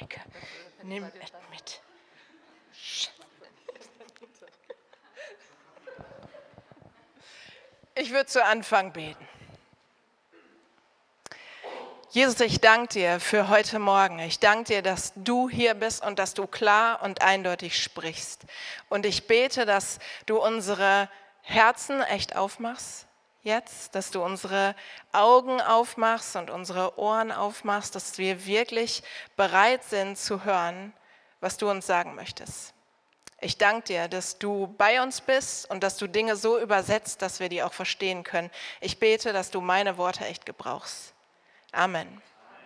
Maike, nimm es mit. Ich würde zu Anfang beten. Jesus, ich danke dir für heute Morgen. Ich danke dir, dass du hier bist und dass du klar und eindeutig sprichst. Und ich bete, dass du unsere Herzen echt aufmachst jetzt, dass du unsere Augen aufmachst und unsere Ohren aufmachst, dass wir wirklich bereit sind zu hören, was du uns sagen möchtest. Ich danke dir, dass du bei uns bist und dass du Dinge so übersetzt, dass wir die auch verstehen können. Ich bete, dass du meine Worte echt gebrauchst. Amen.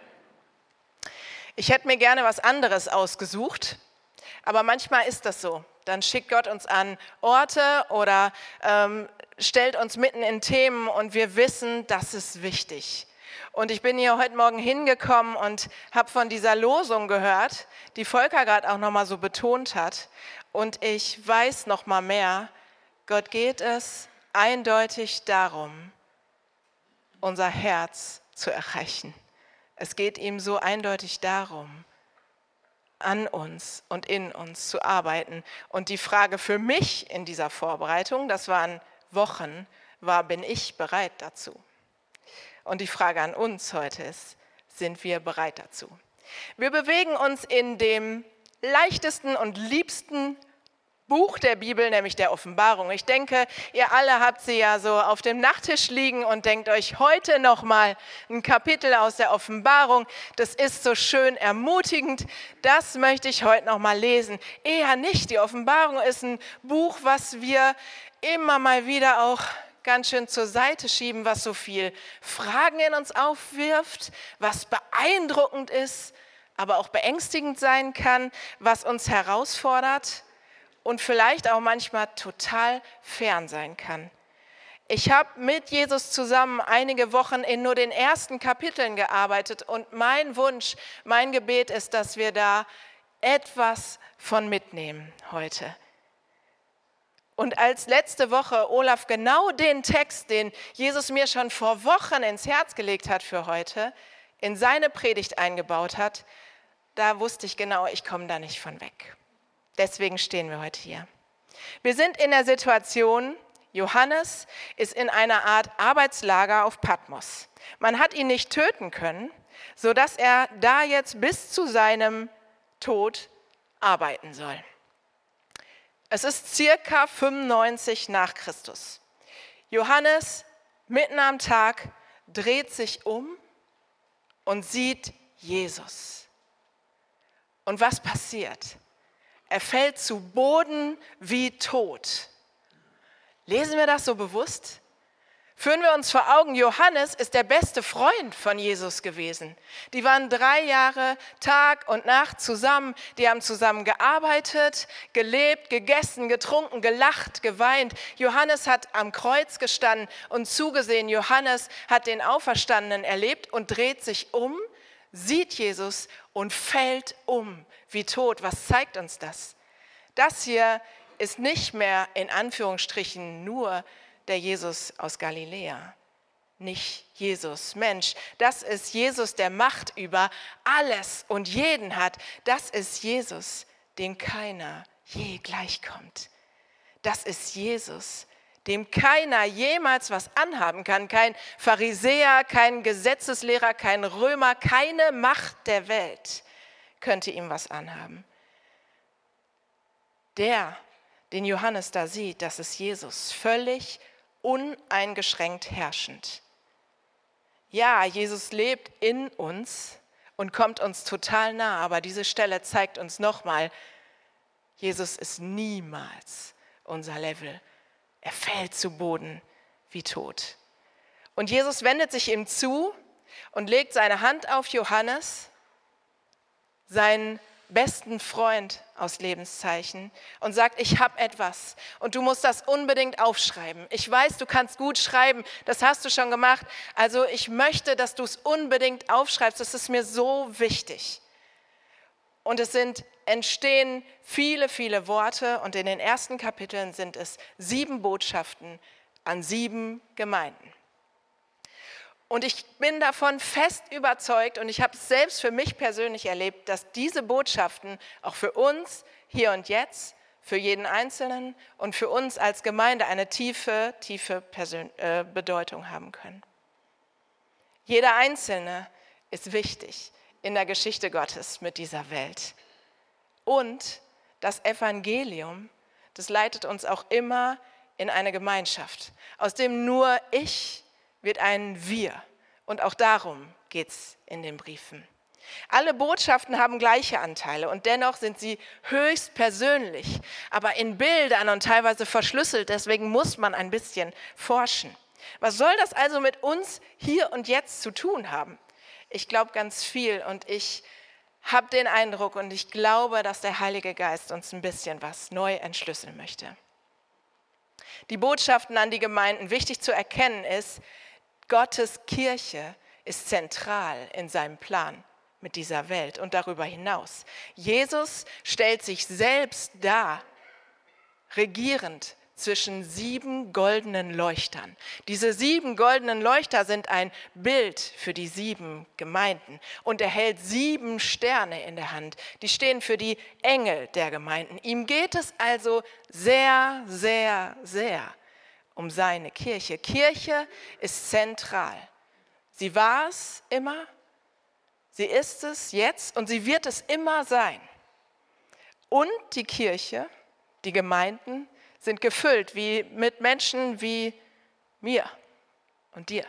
Ich hätte mir gerne was anderes ausgesucht, aber manchmal ist das so. Dann schickt Gott uns an Orte oder stellt uns mitten in Themen und wir wissen, das ist wichtig. Und ich bin hier heute Morgen hingekommen und habe von dieser Losung gehört, die Volker gerade auch nochmal so betont hat. Und ich weiß nochmal mehr, Gott geht es eindeutig darum, unser Herz zu erreichen. Es geht ihm so eindeutig darum, an uns und in uns zu arbeiten. Und die Frage für mich in dieser Vorbereitung, das waren Wochen, war, bin ich bereit dazu? Und die Frage an uns heute ist, sind wir bereit dazu? Wir bewegen uns in dem leichtesten und liebsten Buch der Bibel, nämlich der Offenbarung. Ich denke, ihr alle habt sie ja so auf dem Nachttisch liegen und denkt euch heute nochmal ein Kapitel aus der Offenbarung. Das ist so schön ermutigend. Das möchte ich heute nochmal lesen. Eher nicht. Die Offenbarung ist ein Buch, was wir immer mal wieder auch ganz schön zur Seite schieben, was so viel Fragen in uns aufwirft, was beeindruckend ist, aber auch beängstigend sein kann, was uns herausfordert und vielleicht auch manchmal total fern sein kann. Ich habe mit Jesus zusammen einige Wochen in nur den ersten Kapiteln gearbeitet und mein Wunsch, mein Gebet ist, dass wir da etwas von mitnehmen heute. Und als letzte Woche Olaf genau den Text, den Jesus mir schon vor Wochen ins Herz gelegt hat für heute, in seine Predigt eingebaut hat, da wusste ich genau, ich komme da nicht von weg. Deswegen stehen wir heute hier. Wir sind in der Situation, Johannes ist in einer Art Arbeitslager auf Patmos. Man hat ihn nicht töten können, sodass er da jetzt bis zu seinem Tod arbeiten soll. Es ist circa 95 nach Christus. Johannes, mitten am Tag, dreht sich um und sieht Jesus. Und was passiert? Er fällt zu Boden wie tot. Lesen wir das so bewusst? Führen wir uns vor Augen, Johannes ist der beste Freund von Jesus gewesen. Die waren 3 Jahre Tag und Nacht zusammen. Die haben zusammen gearbeitet, gelebt, gegessen, getrunken, gelacht, geweint. Johannes hat am Kreuz gestanden und zugesehen. Johannes hat den Auferstandenen erlebt und dreht sich um, sieht Jesus und fällt um wie tot. Was zeigt uns das? Das hier ist nicht mehr in Anführungsstrichen nur der Jesus aus Galiläa. Nicht Jesus Mensch. Das ist Jesus, der Macht über alles und jeden hat. Das ist Jesus, dem keiner je gleichkommt. Das ist Jesus, dem keiner jemals was anhaben kann. Kein Pharisäer, kein Gesetzeslehrer, kein Römer, keine Macht der Welt könnte ihm was anhaben. Der, den Johannes da sieht, das ist Jesus, völlig uneingeschränkt herrschend. Ja, Jesus lebt in uns und kommt uns total nah, aber diese Stelle zeigt uns nochmal, Jesus ist niemals unser Level. Er fällt zu Boden wie tot. Und Jesus wendet sich ihm zu und legt seine Hand auf Johannes, seinen besten Freund aus Lebenszeichen, und sagt, ich habe etwas und du musst das unbedingt aufschreiben. Ich weiß, du kannst gut schreiben, das hast du schon gemacht, also ich möchte, dass du es unbedingt aufschreibst, das ist mir so wichtig. Und entstehen viele, viele Worte und in den ersten Kapiteln sind es 7 Botschaften an 7 Gemeinden. Und ich bin davon fest überzeugt und ich habe es selbst für mich persönlich erlebt, dass diese Botschaften auch für uns hier und jetzt, für jeden Einzelnen und für uns als Gemeinde eine tiefe Bedeutung haben können. Jeder Einzelne ist wichtig in der Geschichte Gottes mit dieser Welt. Und das Evangelium, das leitet uns auch immer in eine Gemeinschaft, aus dem nur ich wird ein Wir. Und auch darum geht es in den Briefen. Alle Botschaften haben gleiche Anteile und dennoch sind sie höchst persönlich, aber in Bildern und teilweise verschlüsselt. Deswegen muss man ein bisschen forschen. Was soll das also mit uns hier und jetzt zu tun haben? Ich glaube ganz viel und ich habe den Eindruck und ich glaube, dass der Heilige Geist uns ein bisschen was neu entschlüsseln möchte. Die Botschaften an die Gemeinden, wichtig zu erkennen ist, Gottes Kirche ist zentral in seinem Plan mit dieser Welt und darüber hinaus. Jesus stellt sich selbst dar, regierend zwischen 7 goldenen Leuchtern. Diese 7 goldenen Leuchter sind ein Bild für die 7 Gemeinden und er hält 7 Sterne in der Hand. Die stehen für die Engel der Gemeinden. Ihm geht es also sehr, sehr, sehr um seine Kirche. Kirche ist zentral. Sie war es immer, sie ist es jetzt und sie wird es immer sein. Und die Kirche, die Gemeinden, sind gefüllt mit Menschen wie mir und dir.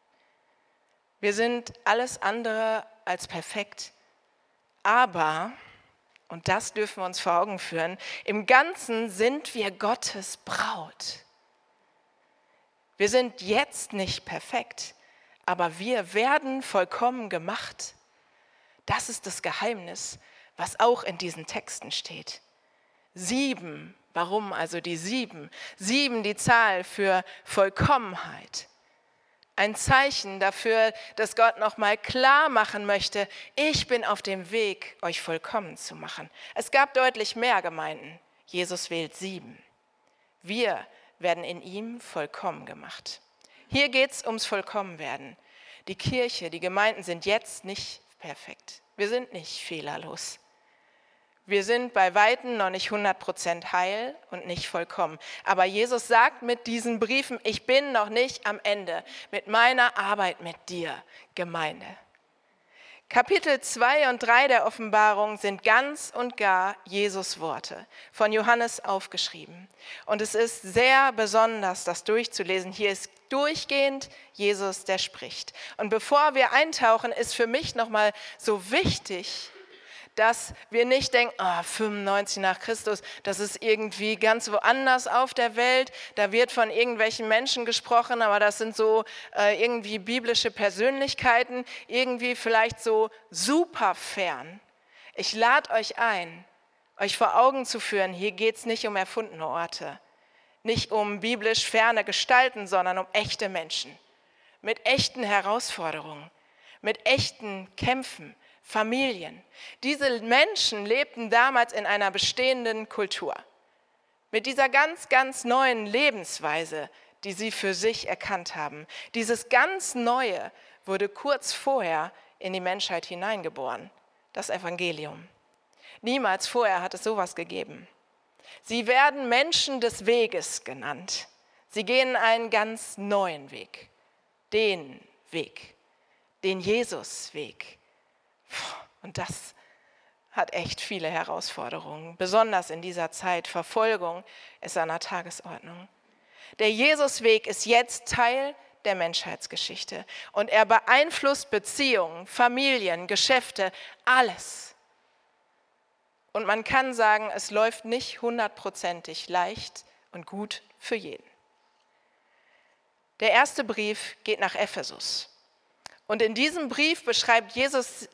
Wir sind alles andere als perfekt, aber, und das dürfen wir uns vor Augen führen, im Ganzen sind wir Gottes Braut. Wir sind jetzt nicht perfekt, aber wir werden vollkommen gemacht. Das ist das Geheimnis, was auch in diesen Texten steht. 7, warum also die 7? 7, die Zahl für Vollkommenheit. Ein Zeichen dafür, dass Gott nochmal klar machen möchte, ich bin auf dem Weg, euch vollkommen zu machen. Es gab deutlich mehr Gemeinden. Jesus wählt 7. Wir werden in ihm vollkommen gemacht. Hier geht es ums Vollkommenwerden. Die Kirche, die Gemeinden sind jetzt nicht perfekt. Wir sind nicht fehlerlos. Wir sind bei Weitem noch nicht 100% heil und nicht vollkommen. Aber Jesus sagt mit diesen Briefen, ich bin noch nicht am Ende mit meiner Arbeit mit dir, Gemeinde. Kapitel 2 und 3 der Offenbarung sind ganz und gar Jesus Worte, von Johannes aufgeschrieben. Und es ist sehr besonders, das durchzulesen. Hier ist durchgehend Jesus, der spricht. Und bevor wir eintauchen, ist für mich nochmal so wichtig, dass wir nicht denken, 95 nach Christus, das ist irgendwie ganz woanders auf der Welt, da wird von irgendwelchen Menschen gesprochen, aber das sind so irgendwie biblische Persönlichkeiten, irgendwie vielleicht so super fern. Ich lade euch ein, euch vor Augen zu führen, hier geht es nicht um erfundene Orte, nicht um biblisch ferne Gestalten, sondern um echte Menschen, mit echten Herausforderungen, mit echten Kämpfen, Familien. Diese Menschen lebten damals in einer bestehenden Kultur. Mit dieser ganz, ganz neuen Lebensweise, die sie für sich erkannt haben. Dieses ganz Neue wurde kurz vorher in die Menschheit hineingeboren. Das Evangelium. Niemals vorher hat es sowas gegeben. Sie werden Menschen des Weges genannt. Sie gehen einen ganz neuen Weg. Den Jesusweg. Und das hat echt viele Herausforderungen, besonders in dieser Zeit. Verfolgung ist an der Tagesordnung. Der Jesusweg ist jetzt Teil der Menschheitsgeschichte und er beeinflusst Beziehungen, Familien, Geschäfte, alles. Und man kann sagen, es läuft nicht 100%ig leicht und gut für jeden. Der erste Brief geht nach Ephesus. Und in jedem Brief beschreibt Jesus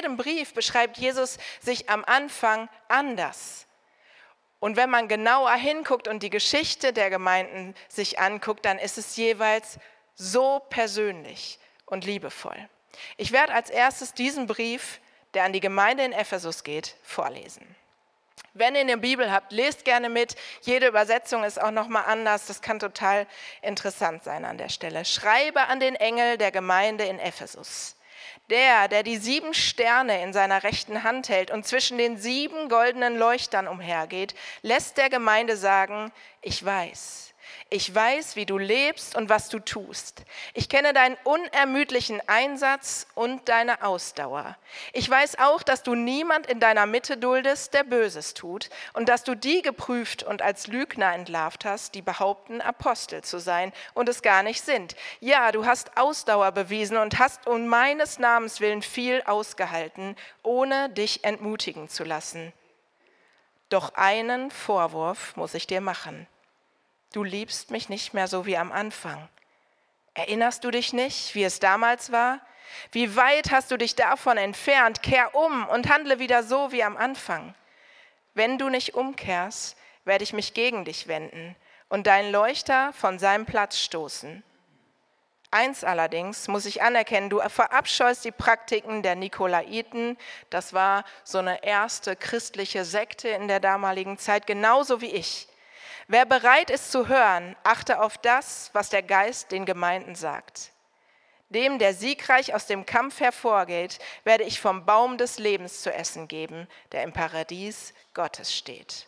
sich am Anfang anders. Und wenn man genauer hinguckt und die Geschichte der Gemeinden sich anguckt, dann ist es jeweils so persönlich und liebevoll. Ich werde als erstes diesen Brief, der an die Gemeinde in Ephesus geht, vorlesen. Wenn ihr eine Bibel habt, lest gerne mit. Jede Übersetzung ist auch nochmal anders. Das kann total interessant sein an der Stelle. Schreibe an den Engel der Gemeinde in Ephesus. Der die 7 Sterne in seiner rechten Hand hält und zwischen den 7 goldenen Leuchtern umhergeht, lässt der Gemeinde sagen, ich weiß, wie du lebst und was du tust. Ich kenne deinen unermüdlichen Einsatz und deine Ausdauer. Ich weiß auch, dass du niemand in deiner Mitte duldest, der Böses tut, und dass du die geprüft und als Lügner entlarvt hast, die behaupten, Apostel zu sein und es gar nicht sind. Ja, du hast Ausdauer bewiesen und hast um meines Namens willen viel ausgehalten, ohne dich entmutigen zu lassen. Doch einen Vorwurf muss ich dir machen. Du liebst mich nicht mehr so wie am Anfang. Erinnerst du dich nicht, wie es damals war? Wie weit hast du dich davon entfernt? Kehr um und handle wieder so wie am Anfang. Wenn du nicht umkehrst, werde ich mich gegen dich wenden und deinen Leuchter von seinem Platz stoßen. Eins allerdings muss ich anerkennen, du verabscheust die Praktiken der Nikolaiten. Das war so eine erste christliche Sekte in der damaligen Zeit, genauso wie ich. Wer bereit ist zu hören, achte auf das, was der Geist den Gemeinden sagt. Dem, der siegreich aus dem Kampf hervorgeht, werde ich vom Baum des Lebens zu essen geben, der im Paradies Gottes steht.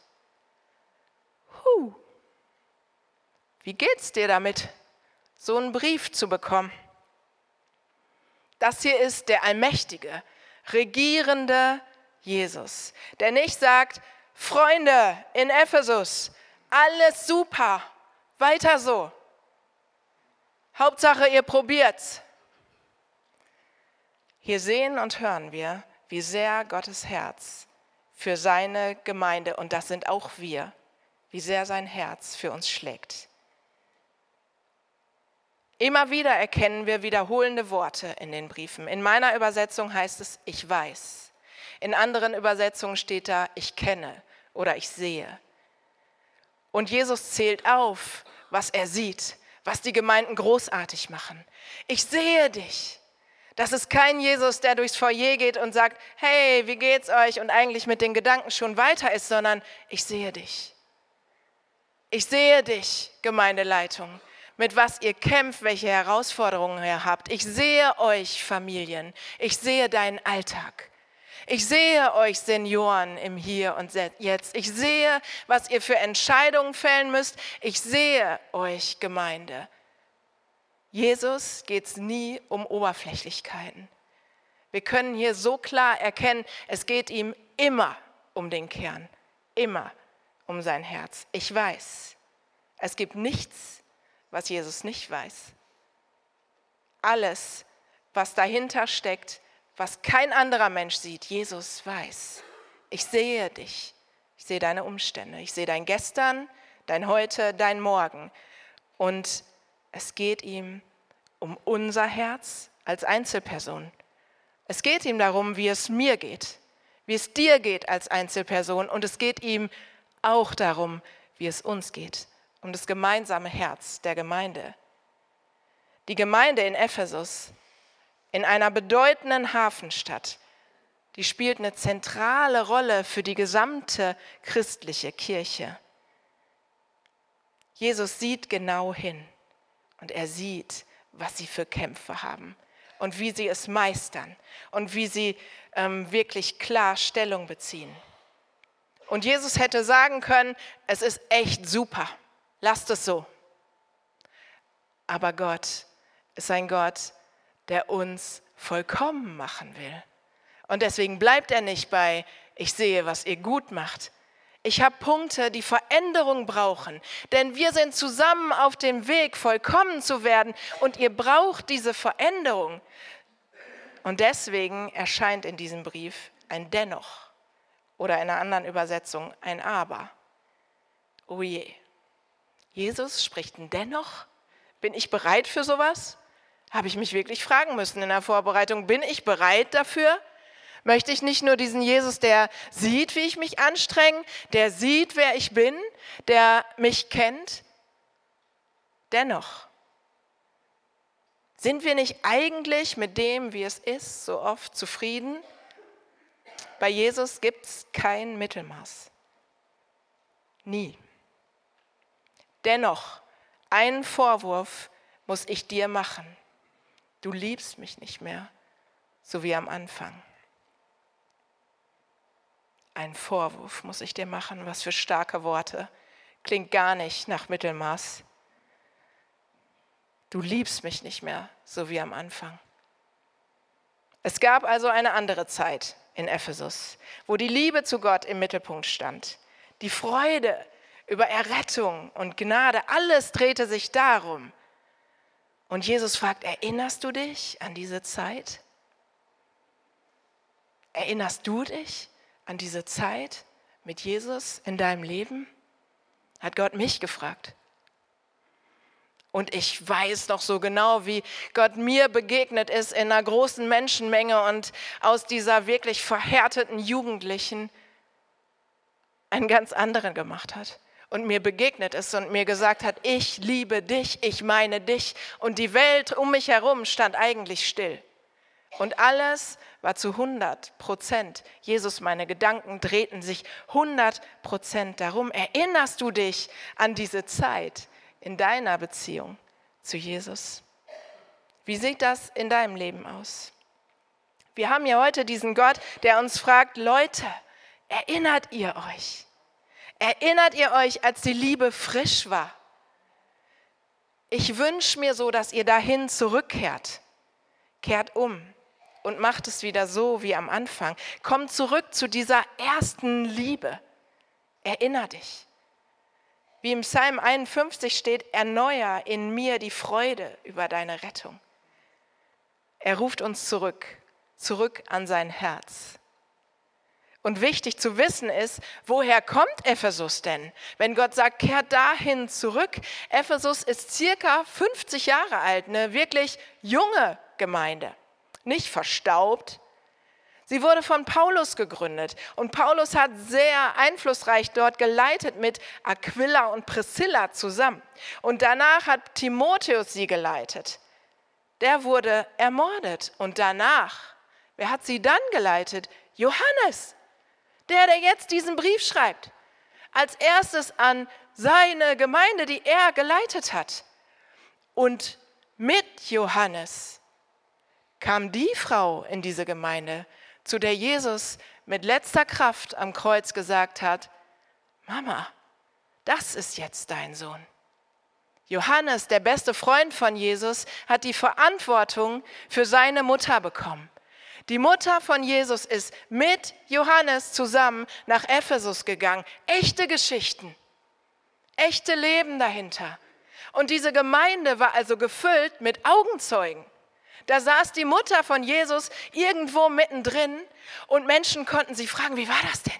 Wie geht's dir damit, so einen Brief zu bekommen? Das hier ist der allmächtige, regierende Jesus, der nicht sagt, Freunde in Ephesus, alles super, weiter so. Hauptsache, ihr probiert's. Hier sehen und hören wir, wie sehr Gottes Herz für seine Gemeinde, und das sind auch wir, wie sehr sein Herz für uns schlägt. Immer wieder erkennen wir wiederholende Worte in den Briefen. In meiner Übersetzung heißt es, ich weiß. In anderen Übersetzungen steht da, ich kenne oder ich sehe. Und Jesus zählt auf, was er sieht, was die Gemeinden großartig machen. Ich sehe dich. Das ist kein Jesus, der durchs Foyer geht und sagt, hey, wie geht's euch? Und eigentlich mit den Gedanken schon weiter ist, sondern ich sehe dich. Ich sehe dich, Gemeindeleitung, mit was ihr kämpft, welche Herausforderungen ihr habt. Ich sehe euch, Familien. Ich sehe deinen Alltag. Ich sehe euch Senioren im Hier und Jetzt. Ich sehe, was ihr für Entscheidungen fällen müsst. Ich sehe euch, Gemeinde. Jesus geht es nie um Oberflächlichkeiten. Wir können hier so klar erkennen, es geht ihm immer um den Kern, immer um sein Herz. Ich weiß, es gibt nichts, was Jesus nicht weiß. Alles, was dahinter steckt, was kein anderer Mensch sieht, Jesus weiß. Ich sehe dich, ich sehe deine Umstände, ich sehe dein Gestern, dein Heute, dein Morgen. Und es geht ihm um unser Herz als Einzelperson. Es geht ihm darum, wie es mir geht, wie es dir geht als Einzelperson. Und es geht ihm auch darum, wie es uns geht, um das gemeinsame Herz der Gemeinde. Die Gemeinde in Ephesus, in einer bedeutenden Hafenstadt, die spielt eine zentrale Rolle für die gesamte christliche Kirche. Jesus sieht genau hin und er sieht, was sie für Kämpfe haben und wie sie es meistern und wie sie wirklich klar Stellung beziehen. Und Jesus hätte sagen können, es ist echt super, lasst es so. Aber Gott ist ein Gott, der uns vollkommen machen will. Und deswegen bleibt er nicht bei, ich sehe, was ihr gut macht. Ich habe Punkte, die Veränderung brauchen, denn wir sind zusammen auf dem Weg, vollkommen zu werden und ihr braucht diese Veränderung. Und deswegen erscheint in diesem Brief ein Dennoch oder in einer anderen Übersetzung ein Aber. Oh je, Jesus spricht ein Dennoch? Bin ich bereit für sowas? Habe ich mich wirklich fragen müssen in der Vorbereitung, bin ich bereit dafür? Möchte ich nicht nur diesen Jesus, der sieht, wie ich mich anstrenge, der sieht, wer ich bin, der mich kennt? Dennoch, sind wir nicht eigentlich mit dem, wie es ist, so oft zufrieden? Bei Jesus gibt es kein Mittelmaß. Nie. Dennoch, einen Vorwurf muss ich dir machen. Du liebst mich nicht mehr, so wie am Anfang. Einen Vorwurf muss ich dir machen, was für starke Worte. Klingt gar nicht nach Mittelmaß. Du liebst mich nicht mehr, so wie am Anfang. Es gab also eine andere Zeit in Ephesus, wo die Liebe zu Gott im Mittelpunkt stand. Die Freude über Errettung und Gnade, alles drehte sich darum. Und Jesus fragt, erinnerst du dich an diese Zeit? Erinnerst du dich an diese Zeit mit Jesus in deinem Leben? Hat Gott mich gefragt. Und ich weiß noch so genau, wie Gott mir begegnet ist in einer großen Menschenmenge und aus dieser wirklich verhärteten Jugendlichen einen ganz anderen gemacht hat. Und mir begegnet ist und mir gesagt hat, ich liebe dich, ich meine dich. Und die Welt um mich herum stand eigentlich still. Und alles war zu 100%. Jesus, meine Gedanken drehten sich 100% darum. Erinnerst du dich an diese Zeit in deiner Beziehung zu Jesus? Wie sieht das in deinem Leben aus? Wir haben ja heute diesen Gott, der uns fragt, Leute, erinnert ihr euch? Erinnert ihr euch, als die Liebe frisch war? Ich wünsche mir so, dass ihr dahin zurückkehrt. Kehrt um und macht es wieder so wie am Anfang. Kommt zurück zu dieser ersten Liebe. Erinner dich. Wie im Psalm 51 steht, erneuer in mir die Freude über deine Rettung. Er ruft uns zurück an sein Herz. Und wichtig zu wissen ist, woher kommt Ephesus denn? Wenn Gott sagt, kehrt dahin zurück. Ephesus ist circa 50 Jahre alt, eine wirklich junge Gemeinde, nicht verstaubt. Sie wurde von Paulus gegründet und Paulus hat sehr einflussreich dort geleitet mit Aquila und Priscilla zusammen. Und danach hat Timotheus sie geleitet. Der wurde ermordet und danach, wer hat sie dann geleitet? Johannes. Der jetzt diesen Brief schreibt, als erstes an seine Gemeinde, die er geleitet hat. Und mit Johannes kam die Frau in diese Gemeinde, zu der Jesus mit letzter Kraft am Kreuz gesagt hat, Mama, das ist jetzt dein Sohn. Johannes, der beste Freund von Jesus, hat die Verantwortung für seine Mutter bekommen. Die Mutter von Jesus ist mit Johannes zusammen nach Ephesus gegangen. Echte Geschichten, echte Leben dahinter. Und diese Gemeinde war also gefüllt mit Augenzeugen. Da saß die Mutter von Jesus irgendwo mittendrin und Menschen konnten sie fragen, wie war das denn?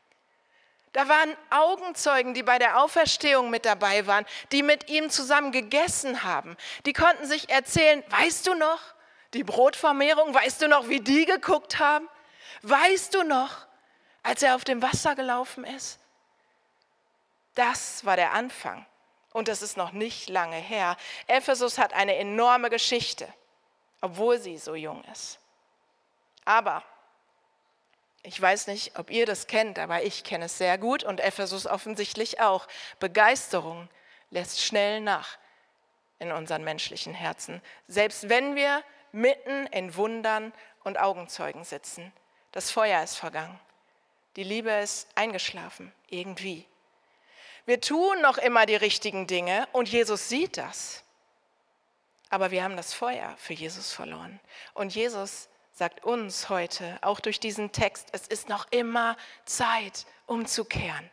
Da waren Augenzeugen, die bei der Auferstehung mit dabei waren, die mit ihm zusammen gegessen haben. Die konnten sich erzählen, weißt du noch? Die Brotvermehrung, weißt du noch, wie die geguckt haben? Weißt du noch, als er auf dem Wasser gelaufen ist? Das war der Anfang und das ist noch nicht lange her. Ephesus hat eine enorme Geschichte, obwohl sie so jung ist. Aber ich weiß nicht, ob ihr das kennt, aber ich kenne es sehr gut und Ephesus offensichtlich auch. Begeisterung lässt schnell nach in unseren menschlichen Herzen, selbst wenn wir mitten in Wundern und Augenzeugen sitzen. Das Feuer ist vergangen. Die Liebe ist eingeschlafen, irgendwie. Wir tun noch immer die richtigen Dinge und Jesus sieht das. Aber wir haben das Feuer für Jesus verloren. Und Jesus sagt uns heute, auch durch diesen Text, es ist noch immer Zeit, umzukehren.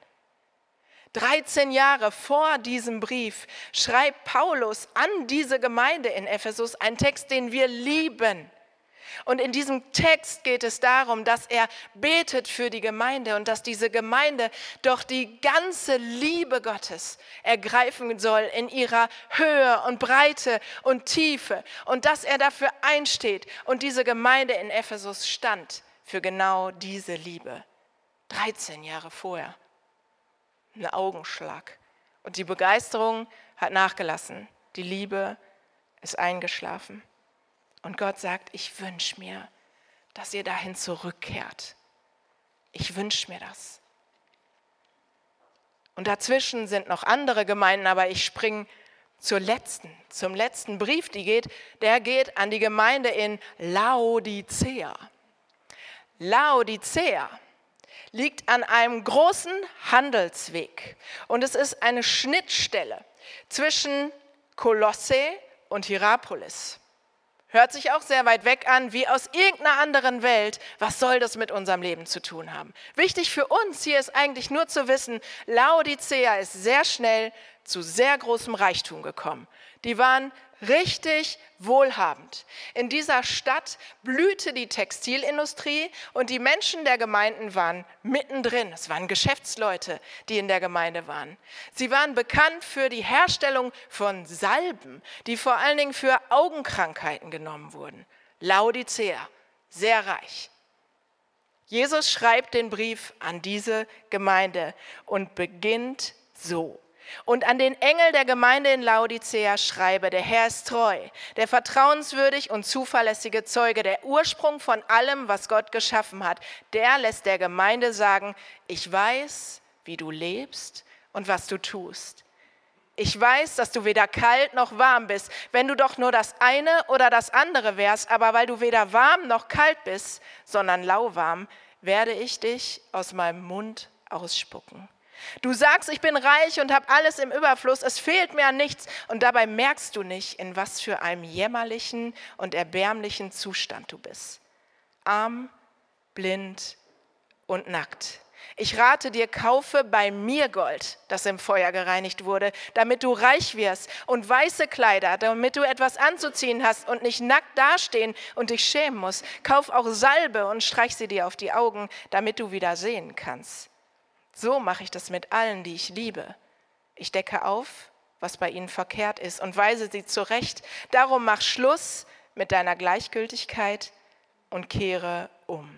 13 Jahre vor diesem Brief schreibt Paulus an diese Gemeinde in Ephesus einen Text, den wir lieben. Und in diesem Text geht es darum, dass er betet für die Gemeinde und dass diese Gemeinde doch die ganze Liebe Gottes ergreifen soll in ihrer Höhe und Breite und Tiefe und dass er dafür einsteht. Und diese Gemeinde in Ephesus stand für genau diese Liebe. 13 Jahre vorher. Ein Augenschlag. Und die Begeisterung hat nachgelassen. Die Liebe ist eingeschlafen. Und Gott sagt, ich wünsche mir, dass ihr dahin zurückkehrt. Ich wünsche mir das. Und dazwischen sind noch andere Gemeinden, aber ich springe zum letzten Brief, der geht an die Gemeinde in Laodicea. Laodicea liegt an einem großen Handelsweg und es ist eine Schnittstelle zwischen Kolosse und Hierapolis. Hört sich auch sehr weit weg an, wie aus irgendeiner anderen Welt. Was soll das mit unserem Leben zu tun haben? Wichtig für uns hier ist eigentlich nur zu wissen, Laodicea ist sehr schnell zu sehr großem Reichtum gekommen. Die waren richtig wohlhabend. In dieser Stadt blühte die Textilindustrie und die Menschen der Gemeinden waren mittendrin. Es waren Geschäftsleute, die in der Gemeinde waren. Sie waren bekannt für die Herstellung von Salben, die vor allen Dingen für Augenkrankheiten genommen wurden. Laodicea, sehr reich. Jesus schreibt den Brief an diese Gemeinde und beginnt so. Und an den Engel der Gemeinde in Laodicea schreibe, der Herr ist treu, der vertrauenswürdig und zuverlässige Zeuge, der Ursprung von allem, was Gott geschaffen hat. Der lässt der Gemeinde sagen, ich weiß, wie du lebst und was du tust. Ich weiß, dass du weder kalt noch warm bist, wenn du doch nur das eine oder das andere wärst, aber weil du weder warm noch kalt bist, sondern lauwarm, werde ich dich aus meinem Mund ausspucken. Du sagst, ich bin reich und habe alles im Überfluss, es fehlt mir an nichts und dabei merkst du nicht, in was für einem jämmerlichen und erbärmlichen Zustand du bist. Arm, blind und nackt. Ich rate dir, kaufe bei mir Gold, das im Feuer gereinigt wurde, damit du reich wirst und weiße Kleider, damit du etwas anzuziehen hast und nicht nackt dastehen und dich schämen musst. Kauf auch Salbe und streich sie dir auf die Augen, damit du wieder sehen kannst. So mache ich das mit allen, die ich liebe. Ich decke auf, was bei ihnen verkehrt ist und weise sie zurecht. Darum mach Schluss mit deiner Gleichgültigkeit und kehre um.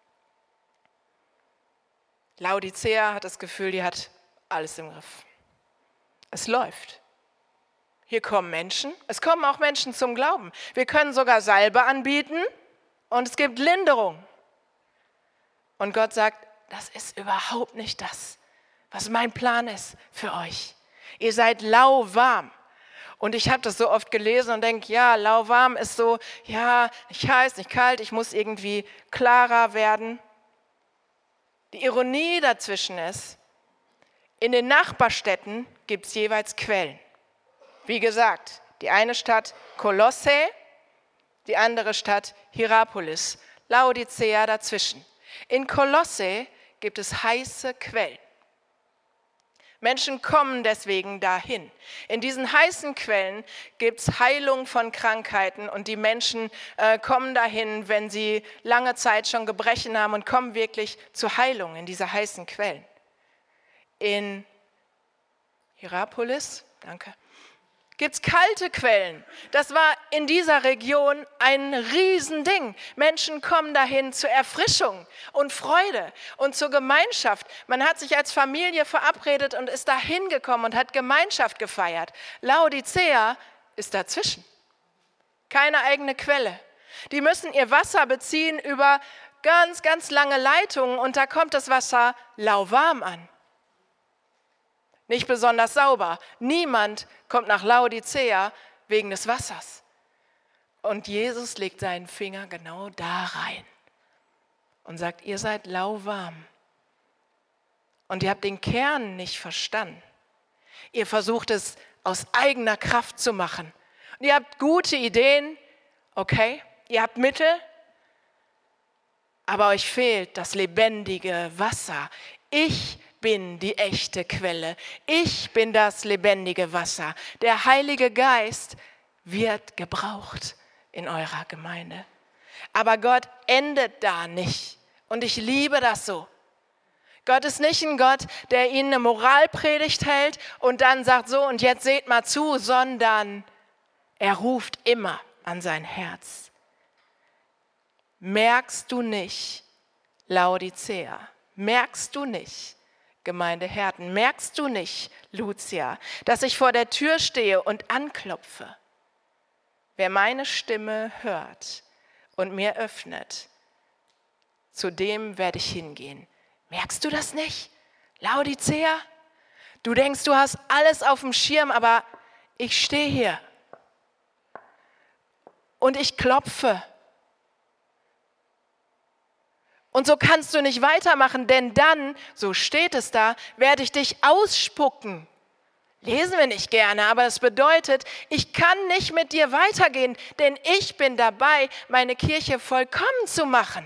Laodicea hat das Gefühl, die hat alles im Griff. Es läuft. Hier kommen Menschen, es kommen auch Menschen zum Glauben. Wir können sogar Salbe anbieten und es gibt Linderung. Und Gott sagt, das ist überhaupt nicht das, was mein Plan ist für euch. Ihr seid lauwarm. Und ich habe das so oft gelesen und denke, ja, lauwarm ist so, ja, nicht heiß, nicht kalt, ich muss irgendwie klarer werden. Die Ironie dazwischen ist, in den Nachbarstädten gibt es jeweils Quellen. Wie gesagt, die eine Stadt Kolosse, die andere Stadt Hierapolis, Laodicea dazwischen. In Kolosse gibt es heiße Quellen. Menschen kommen deswegen dahin. In diesen heißen Quellen gibt es Heilung von Krankheiten und die Menschen kommen dahin, wenn sie lange Zeit schon Gebrechen haben und kommen wirklich zur Heilung in diese heißen Quellen. In Hierapolis, gibt es kalte Quellen. Das war in dieser Region ein Riesending. Menschen kommen dahin zur Erfrischung und Freude und zur Gemeinschaft. Man hat sich als Familie verabredet und ist dahin gekommen und hat Gemeinschaft gefeiert. Laodicea ist dazwischen. Keine eigene Quelle. Die müssen ihr Wasser beziehen über ganz, ganz lange Leitungen und da kommt das Wasser lauwarm an. Nicht besonders sauber. Niemand kommt nach Laodicea wegen des Wassers. Und Jesus legt seinen Finger genau da rein und sagt, ihr seid lauwarm. Und ihr habt den Kern nicht verstanden. Ihr versucht es aus eigener Kraft zu machen. Und ihr habt gute Ideen, okay, ihr habt Mittel, aber euch fehlt das lebendige Wasser. Ich bin die echte Quelle. Ich bin das lebendige Wasser. Der Heilige Geist wird gebraucht in eurer Gemeinde. Aber Gott endet da nicht. Und ich liebe das so. Gott ist nicht ein Gott, der ihnen eine Moralpredigt hält und dann sagt so und jetzt seht mal zu, sondern er ruft immer an sein Herz. Merkst du nicht, Laodicea, merkst du nicht, Gemeinde Herten, merkst du nicht, Lucia, dass ich vor der Tür stehe und anklopfe? Wer meine Stimme hört und mir öffnet, zu dem werde ich hingehen. Merkst du das nicht, Laodicea? Du denkst, du hast alles auf dem Schirm, aber ich stehe hier. Und ich klopfe. Und so kannst du nicht weitermachen, denn dann, so steht es da, werde ich dich ausspucken. Lesen wir nicht gerne, aber das bedeutet, ich kann nicht mit dir weitergehen, denn ich bin dabei, meine Kirche vollkommen zu machen.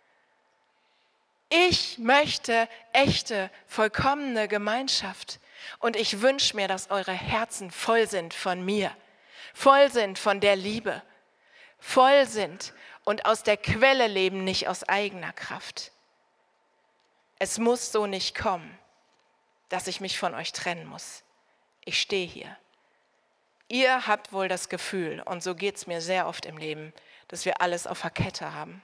Ich möchte echte, vollkommene Gemeinschaft. Und ich wünsche mir, dass eure Herzen voll sind von mir, voll sind von der Liebe, voll sind und aus der Quelle leben, nicht aus eigener Kraft. Es muss so nicht kommen, dass ich mich von euch trennen muss. Ich stehe hier. Ihr habt wohl das Gefühl, und so geht es mir sehr oft im Leben, dass wir alles auf der Kette haben.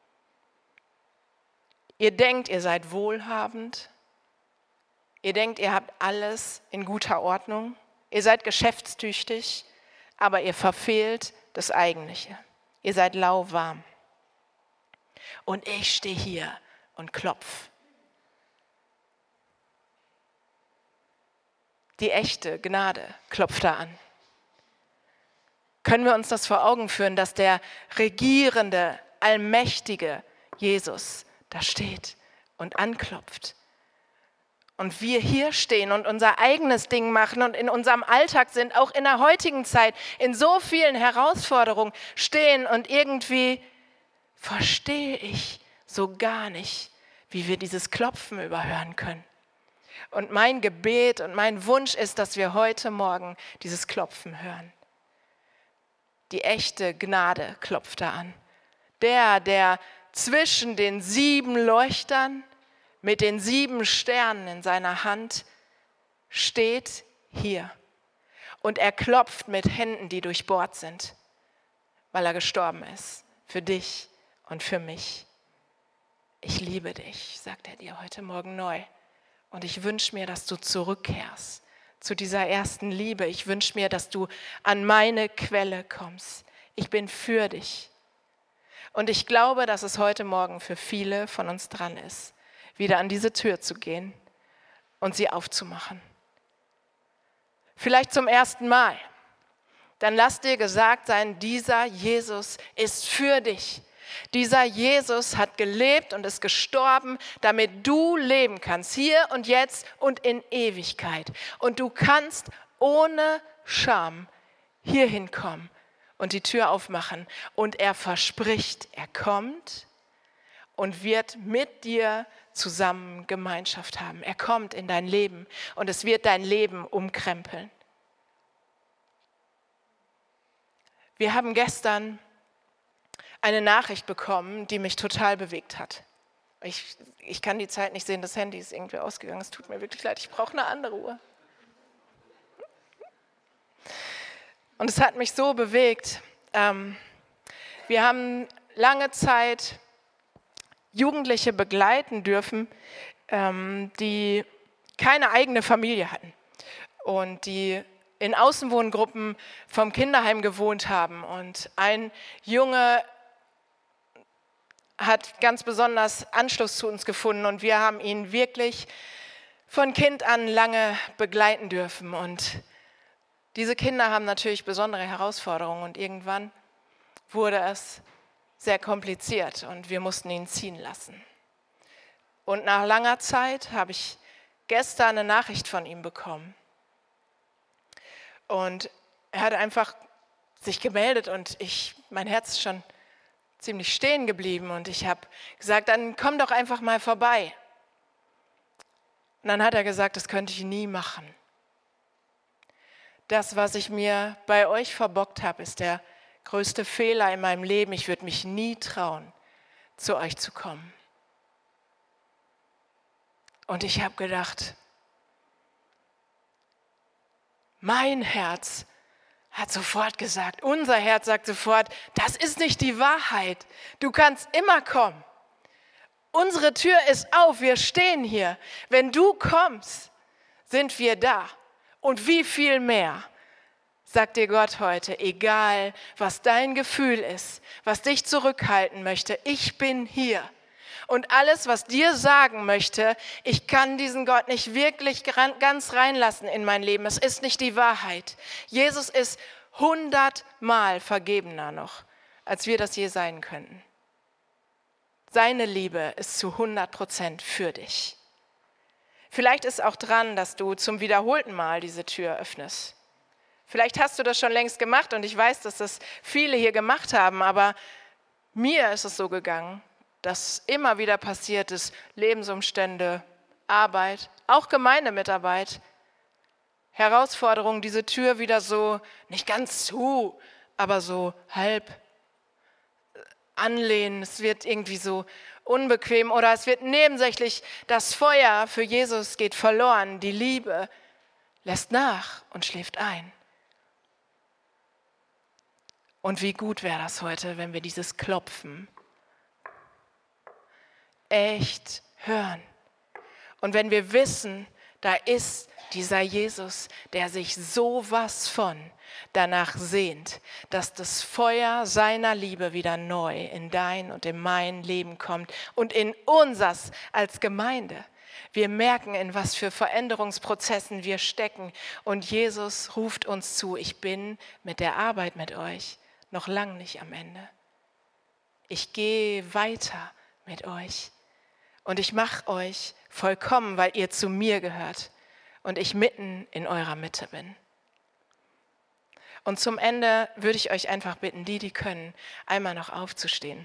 Ihr denkt, ihr seid wohlhabend. Ihr denkt, ihr habt alles in guter Ordnung. Ihr seid geschäftstüchtig, aber ihr verfehlt das Eigentliche. Ihr seid lauwarm. Und ich stehe hier und klopfe. Die echte Gnade klopft da an. Können wir uns das vor Augen führen, dass der regierende, allmächtige Jesus da steht und anklopft? Und wir hier stehen und unser eigenes Ding machen und in unserem Alltag sind, auch in der heutigen Zeit, in so vielen Herausforderungen stehen und irgendwie verstehe ich so gar nicht, wie wir dieses Klopfen überhören können. Und mein Gebet und mein Wunsch ist, dass wir heute Morgen dieses Klopfen hören. Die echte Gnade klopft da an. Der zwischen den 7 Leuchtern mit den 7 Sternen in seiner Hand steht hier. Und er klopft mit Händen, die durchbohrt sind, weil er gestorben ist. Für dich und für mich. Ich liebe dich, sagt er dir heute Morgen neu. Und ich wünsche mir, dass du zurückkehrst zu dieser ersten Liebe. Ich wünsche mir, dass du an meine Quelle kommst. Ich bin für dich. Und ich glaube, dass es heute Morgen für viele von uns dran ist, wieder an diese Tür zu gehen und sie aufzumachen. Vielleicht zum ersten Mal. Dann lass dir gesagt sein, dieser Jesus ist für dich. Dieser Jesus hat gelebt und ist gestorben, damit du leben kannst, hier und jetzt und in Ewigkeit. Und du kannst ohne Scham hier hinkommen und die Tür aufmachen. Und er verspricht, er kommt und wird mit dir zusammen Gemeinschaft haben. Er kommt in dein Leben und es wird dein Leben umkrempeln. Wir haben gestern eine Nachricht bekommen, die mich total bewegt hat. Ich kann die Zeit nicht sehen, das Handy ist irgendwie ausgegangen. Es tut mir wirklich leid, ich brauche eine andere Uhr. Und es hat mich so bewegt. Wir haben lange Zeit Jugendliche begleiten dürfen, die keine eigene Familie hatten und die in Außenwohngruppen vom Kinderheim gewohnt haben. Und ein Junge hat ganz besonders Anschluss zu uns gefunden und wir haben ihn wirklich von Kind an lange begleiten dürfen. Und diese Kinder haben natürlich besondere Herausforderungen und irgendwann wurde es sehr kompliziert und wir mussten ihn ziehen lassen. Und nach langer Zeit habe ich gestern eine Nachricht von ihm bekommen. Und er hat einfach sich gemeldet und mein Herz ist schon ziemlich stehen geblieben und ich habe gesagt, dann komm doch einfach mal vorbei. Und dann hat er gesagt, das könnte ich nie machen. Das, was ich mir bei euch verbockt habe, ist der größte Fehler in meinem Leben. Ich würde mich nie trauen, zu euch zu kommen. Und ich habe gedacht, mein Herz hat sofort gesagt, unser Herz sagt sofort, das ist nicht die Wahrheit. Du kannst immer kommen. Unsere Tür ist auf, wir stehen hier. Wenn du kommst, sind wir da. Und wie viel mehr, sagt dir Gott heute, egal was dein Gefühl ist, was dich zurückhalten möchte, ich bin hier. Und alles, was dir sagen möchte, ich kann diesen Gott nicht wirklich ganz reinlassen in mein Leben. Es ist nicht die Wahrheit. Jesus ist 100-mal vergebener noch, als wir das je sein könnten. Seine Liebe ist zu 100% für dich. Vielleicht ist auch dran, dass du zum wiederholten Mal diese Tür öffnest. Vielleicht hast du das schon längst gemacht und ich weiß, dass das viele hier gemacht haben, aber mir ist es so gegangen, dass immer wieder passiert ist, Lebensumstände, Arbeit, auch Gemeindemitarbeit, Herausforderungen, diese Tür wieder so, nicht ganz zu, aber so halb anlehnen. Es wird irgendwie so unbequem oder es wird nebensächlich, das Feuer für Jesus geht verloren, die Liebe lässt nach und schläft ein. Und wie gut wäre das heute, wenn wir dieses Klopfen echt hören. Und wenn wir wissen, da ist dieser Jesus, der sich sowas von danach sehnt, dass das Feuer seiner Liebe wieder neu in dein und in mein Leben kommt und in unseres als Gemeinde. Wir merken, in was für Veränderungsprozessen wir stecken und Jesus ruft uns zu, ich bin mit der Arbeit mit euch noch lang nicht am Ende. Ich gehe weiter mit euch und ich mache euch vollkommen, weil ihr zu mir gehört und ich mitten in eurer Mitte bin. Und zum Ende würde ich euch einfach bitten, die können, einmal noch aufzustehen.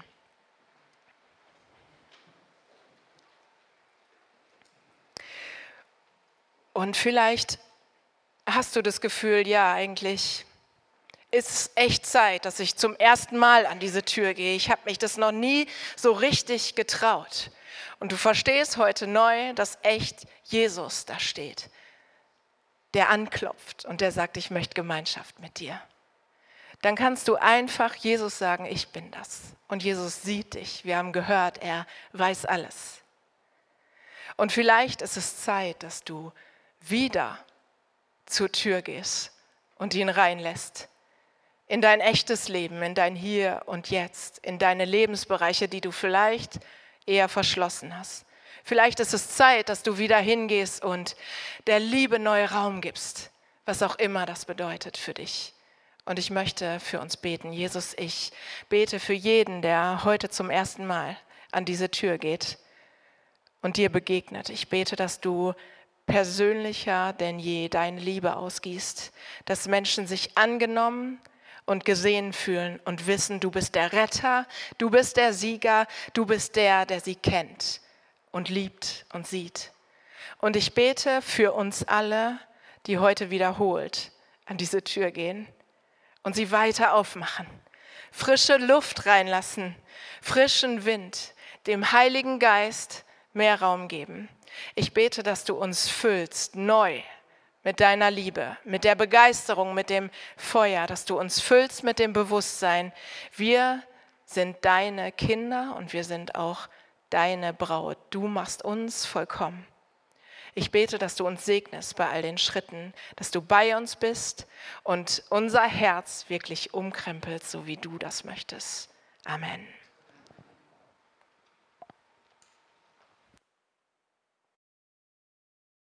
Und vielleicht hast du das Gefühl, ja, eigentlich ist es echt Zeit, dass ich zum ersten Mal an diese Tür gehe. Ich habe mich das noch nie so richtig getraut. Und du verstehst heute neu, dass echt Jesus da steht, der anklopft und der sagt, ich möchte Gemeinschaft mit dir. Dann kannst du einfach Jesus sagen, ich bin das. Und Jesus sieht dich. Wir haben gehört, er weiß alles. Und vielleicht ist es Zeit, dass du wieder zur Tür gehst und ihn reinlässt. In dein echtes Leben, in dein Hier und Jetzt, in deine Lebensbereiche, die du vielleicht eher verschlossen hast. Vielleicht ist es Zeit, dass du wieder hingehst und der Liebe neu Raum gibst, was auch immer das bedeutet für dich. Und ich möchte für uns beten. Jesus, ich bete für jeden, der heute zum ersten Mal an diese Tür geht und dir begegnet. Ich bete, dass du persönlicher denn je deine Liebe ausgießt, dass Menschen sich angenommen und gesehen fühlen und wissen, du bist der Retter, du bist der Sieger, du bist der, der sie kennt und liebt und sieht. Und ich bete für uns alle, die heute wiederholt an diese Tür gehen und sie weiter aufmachen, frische Luft reinlassen, frischen Wind, dem Heiligen Geist mehr Raum geben. Ich bete, dass du uns füllst, neu, mit deiner Liebe, mit der Begeisterung, mit dem Feuer, dass du uns füllst mit dem Bewusstsein, wir sind deine Kinder und wir sind auch deine Braut. Du machst uns vollkommen. Ich bete, dass du uns segnest bei all den Schritten, dass du bei uns bist und unser Herz wirklich umkrempelst, so wie du das möchtest. Amen.